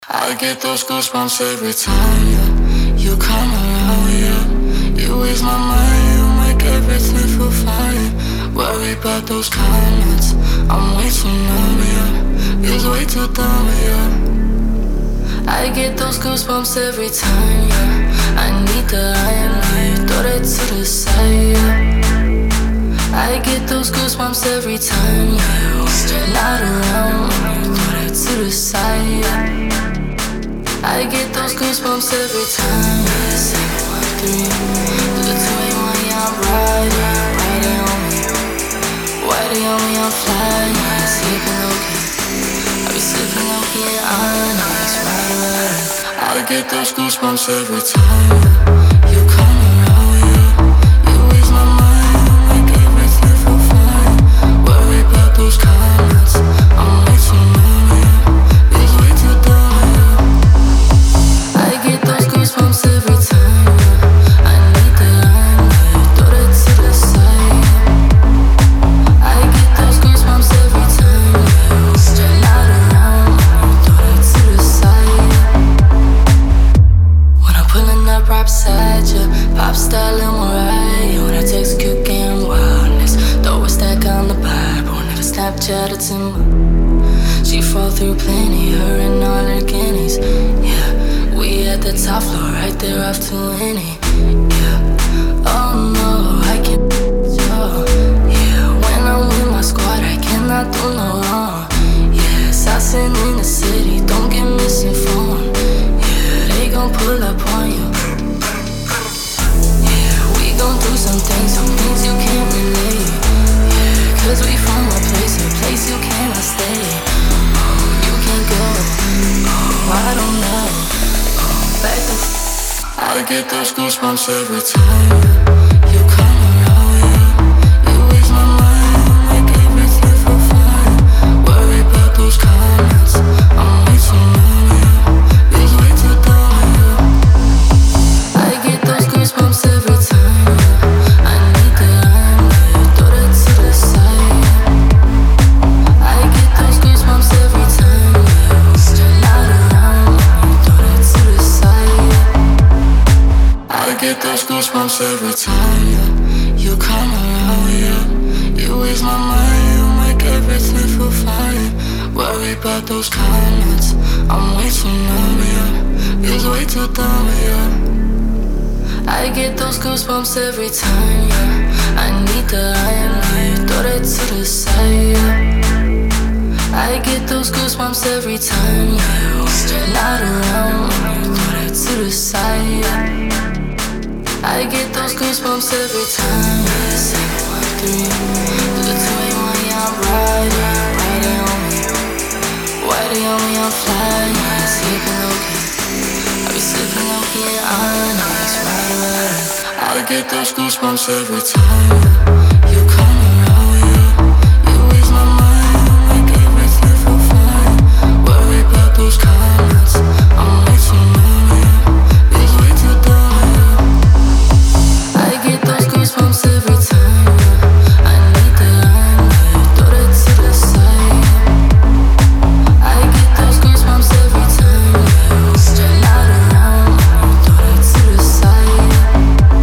I get those goosebumps every time, yeah. You come around, yeah. You ease my mind, you make everything feel fine. Worry about those comments, I'm way too numb, yeah. Feels way too dumb, yeah. I get those goosebumps every time, yeah. I need the limelight, throw that to the side, yeah. I get those goosebumps every time, yeah. When you're not around, throw that to the side, yeah. I get those goosebumps every time, yeah. Say 1, 3, do the 2, 8, 1, yeah, I'm riding on me. Whitey on me, I'm flying, yeah. Sleeping low-key, I be sleeping low-key and honest, right. I get those goosebumps every time, yeah. You come around, yeah. You ease my mind, you make everything feel fine. Worry about those comments, I'm way too numb, yeah. It's way too dumb, yeah. I get those goosebumps every time, yeah. I need the limelight, throw that to the side, yeah. I get those goosebumps every time, yeah. When you're not around, throw that to the side, yeah. When I'm pulling up right beside you, pop style and Mariah. When I text cute game wildness, throw a stack on the Bible, never Snapchat or Timber. She fall through plenty, her and all her guineas, yeah. We at the top floor, right there off 220, yeah. Oh no, I can't, yeah. When I'm with my squad, I cannot do no wrong, yeah. Assassin in the city, don't get misinformed, yeah. They gon' pull up on you, yeah. We gon' do some things you can't relate, yeah. Cause we from a place you cannot stay. Oh, you can't go, oh, I don't know. I get those goosebumps every time, yeah. You come around, yeah. You ease my mind, you make everything feel fine. Worry about those comments, I'm way too numb, yeah. It's way too dumb, yeah. I get those goosebumps every time, yeah. I need the limelight, throw that to the side, yeah. I get those goosebumps every time, yeah. When you're not around, throw that to the side, yeah. I get those goosebumps every time, yeah. You come around, yeah. You ease my mind, you make everything feel fine. Worry about those comments, I'm way too numb, yeah. Feels way too dumb, yeah. I get those goosebumps every time, yeah. I need the limelight, throw that to the side, yeah. I get those goosebumps every time, yeah. When you're not around, throw that to the side, yeah. I get those goosebumps every time, yeah. Say 1, 3, do the 2, 8, 1, yeah, I'm riding on me. Whitey on me, I'm flying, yeah. Sleeping low-key, I be sleeping low-key and honest, right. I get those goosebumps every time, yeah. You come around, yeah. You ease my mind, you make everything feel fine. Worry about those comments, I'm way too numb, yeah. It's way too dumb, yeah. I get those goosebumps every time, yeah. I need the limelight, throw that to the side, yeah. I get those goosebumps every time, yeah. When you're not around, throw that to the side, yeah.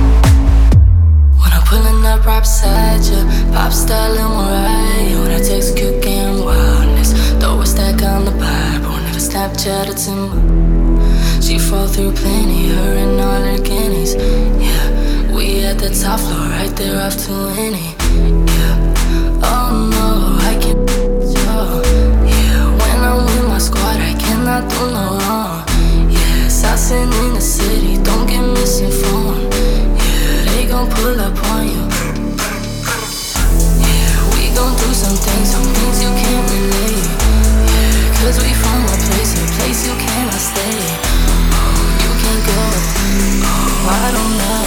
When I'm pulling up right beside you, pop style and Mariah. When I text cute game wildness, throw a stack on the Bible, never Snapchat or Timber. She fall through plenty, her and all her guineas, yeah. We at the top floor, right there off 220, yeah. Oh no, I can't, yeah. When I'm with my squad, I cannot do no wrong, yeah. Assassin in the city, don't get misinformed, yeah. They gon' pull up on you, yeah. We gon' do some things you can't relate, yeah. Cause we from a place you cannot stay. Oh, you can't go, oh, I don't know.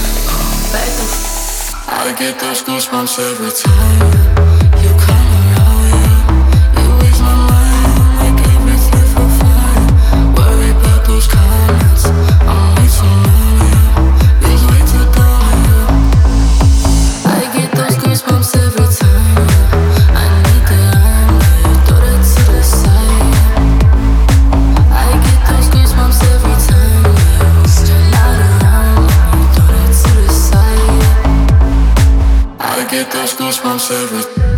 I get those goosebumps every time, yeah. You come around, yeah. You ease my mind, you make everything feel fine. Worry about those comments, I'm way too numb, yeah. It's way too dumb, yeah. I get those goosebumps every time, yeah. I need the limelight, throw that to the side, yeah. I get get those goosebumps every